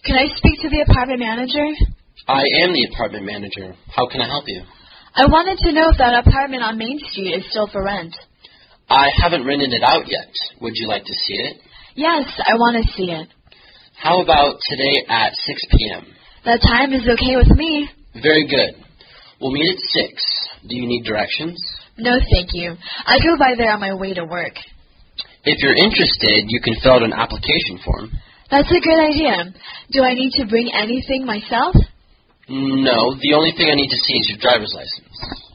Can I speak to the apartment manager? I am the apartment manager. How can I help you? I wanted to know if that apartment on Main Street is still for rent. I haven't rented it out yet. Would you like to see it? Yes, I want to see it. How about today at 6 p.m.? That time is okay with me. Very good. We'll meet at 6. Do you need directions? No, thank you. I go by there on my way to work. If you're interested, you can fill out an application form. That's a good idea. Do I need to bring anything myself? No, the only thing I need to see is your driver's license.